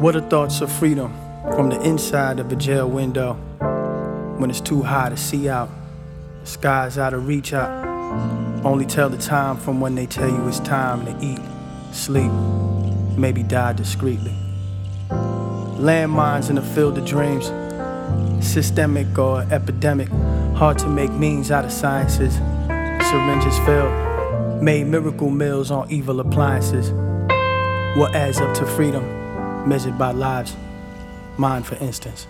What are thoughts of freedom from the inside of a jail window? When it's too high to see out, the sky's out of reach out. Only tell the time from when they tell you it's time to eat, sleep, maybe die discreetly. Landmines in the field of dreams, systemic or epidemic. Hard to make means out of sciences. Syringes filled, made miracle meals on evil appliances. What adds up to freedom, measured by lives? Mine, for instance.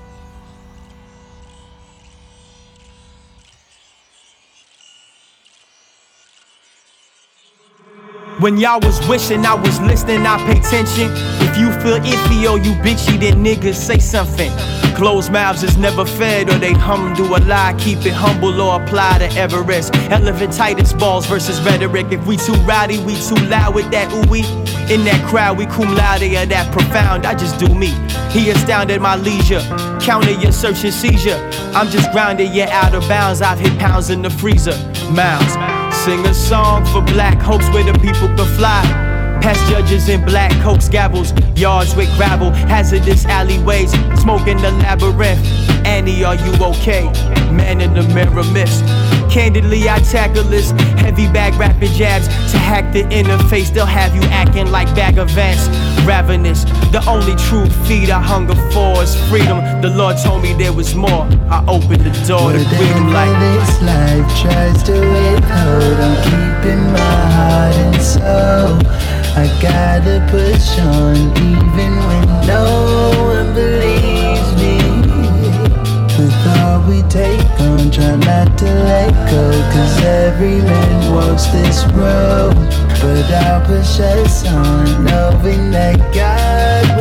When y'all was wishing I was listening, I pay attention. If you feel iffy or you bitchy, then niggas say something. Closed mouths is never fed, or they'd do a lie. Keep it humble or apply to Everest. Elephantitis balls versus rhetoric. If we too rowdy, we too loud with that ooh-wee. In that crowd, we cum laude or that profound. I just do me. He astounded my leisure. Counter your search and seizure. I'm just grounded, yet out of bounds. I've hit pounds in the freezer. Mounds. Sing a song for black hopes where the people can fly. Past judges in black coats, gavels, yards with gravel, hazardous alleyways, smoking the labyrinth. Annie, are you okay? Man in the mirror mist. Candidly, I tackle this heavy bag rapid jabs to hack the interface. They'll have you acting like bag of ants. Ravenous, the only true feed I hunger for is freedom. The Lord told me there was more. I opened the door to freedom like this life tries to withhold. I'm keeping my heart and soul. I gotta push on even when no one believes me. With all we take on, try not to let go. Cause every man walks this road. But I'll push us on, knowing that God.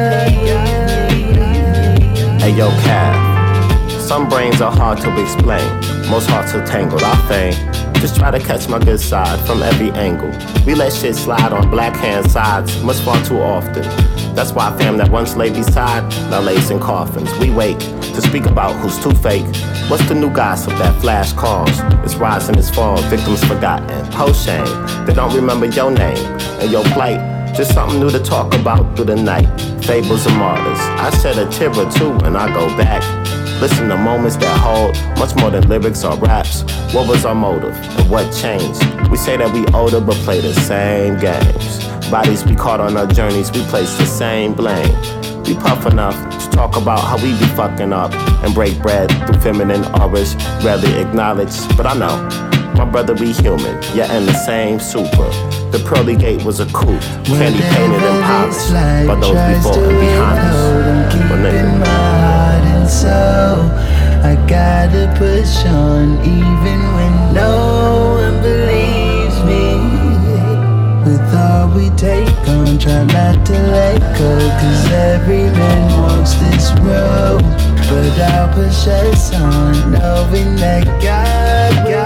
Hey yo, Cav. Some brains are hard to explain. Most hearts are tangled, I feign. Just try to catch my good side from every angle. We let shit slide on black hand sides, much far too often. That's why fam that once lay beside, now lays in coffins. We wake to speak about who's too fake. What's the new gossip that flash calls? It's rise and it's fall, victims forgotten. Post shame, they don't remember your name and your plight. Just something new to talk about through the night. Fables of martyrs. I shed a tear or two and I go back. Listen to moments that hold much more than lyrics or raps. What was our motive and what changed? We say that we older but play the same games. Bodies be caught on our journeys, we place the same blame. We puff enough to talk about how we be fucking up and break bread through feminine auras, rarely acknowledged. But I know, my brother we human, yet in the same super. The pearly gate was a coup, candy painted and polished by those before and behind us. But nigga, so I gotta push on even when no one believes me. With all we take on, try not to let go. Cause every man walks this road. But I'll push us on, knowing that God.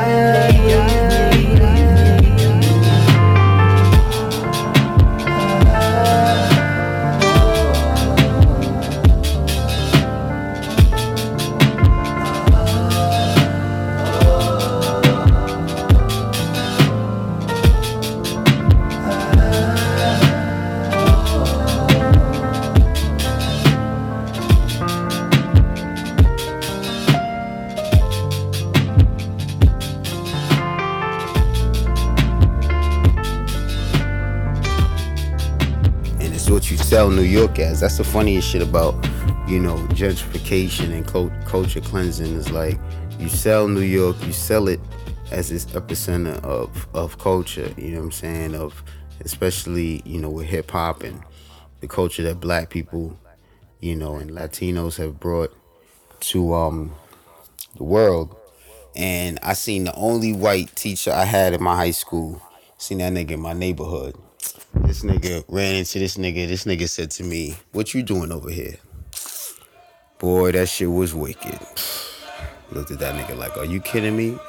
Sell New York as. That's the funniest shit about, gentrification and culture cleansing is like you sell New York, you sell it as this epicenter of culture, you know what I'm saying, of especially, with hip hop and the culture that black people, and Latinos have brought to the world. And I seen the only white teacher I had in my high school, seen that nigga in my neighborhood. This nigga ran into this nigga. This nigga said to me, "What you doing over here?" Boy, that shit was wicked. Looked at that nigga like, "Are you kidding me?"